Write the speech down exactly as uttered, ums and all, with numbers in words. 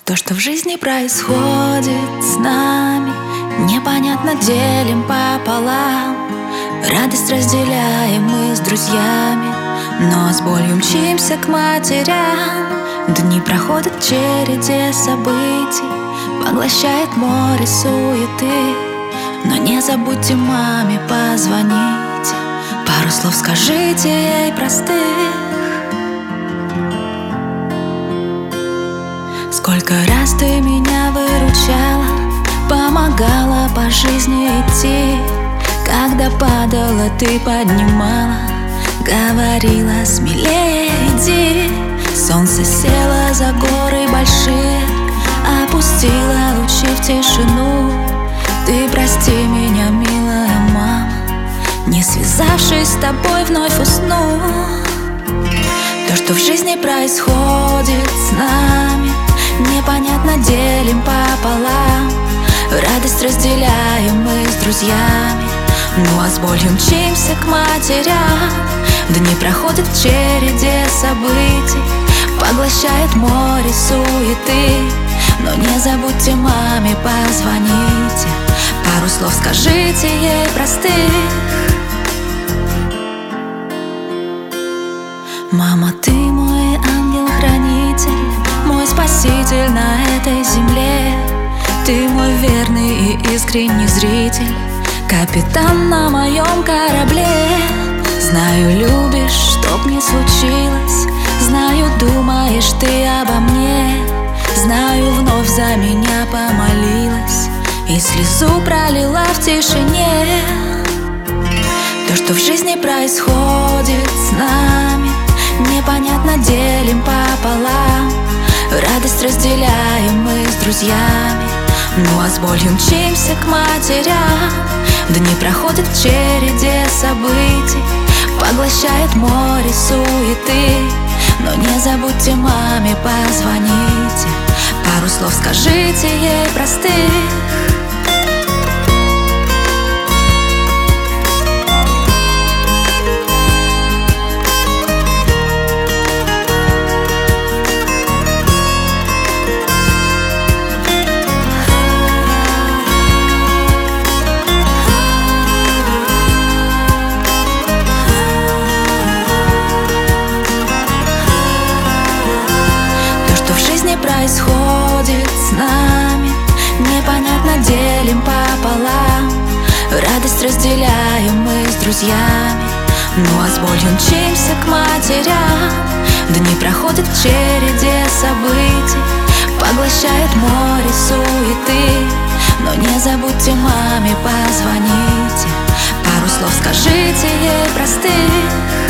То, что в жизни происходит с нами, непонятно, делим пополам. Радость разделяем мы с друзьями, но с болью мчимся к матерям. Дни проходят в череде событий, поглощает море суеты. Но не забудьте маме позвонить, пару слов скажите ей простых. Сколько раз ты меня выручала, помогала по жизни идти. Когда падала, ты поднимала, говорила: смелее иди. Солнце село за горы большие, опустила лучи в тишину. Ты прости меня, милая мама, не связавшись с тобой, вновь усну. То, что в жизни происходит с нами, непонятно, делим пополам. Радость разделяем мы с друзьями, ну а с болью мчимся к матерям. Дни проходят в череде событий, поглощает море суеты. Но не забудьте маме позвоните, пару слов скажите ей простых. Мама, ты мой ангел-хранитель, мой спаситель на этой земле. Ты мой верный и искренний зритель, капитан на моем корабле. Знаю, любишь, чтоб не случилось, знаю, думаешь ты обо мне. Знаю, вновь за меня помолилась и слезу пролила в тишине. То, что в жизни происходит с нами, непонятно, делим пополам. Радость разделяем мы с друзьями, ну а с болью мчимся к матерям. Дни проходят в череде событий, поглощает море суеты. Но не забудьте маме позвоните, пару слов скажите ей простых. Происходит с нами, непонятно, делим пополам. Радость разделяем мы с друзьями, ну а с болью мчимся к матерям. Дни проходят в череде событий, поглощает море суеты. Но не забудьте маме позвоните, пару слов скажите ей простых.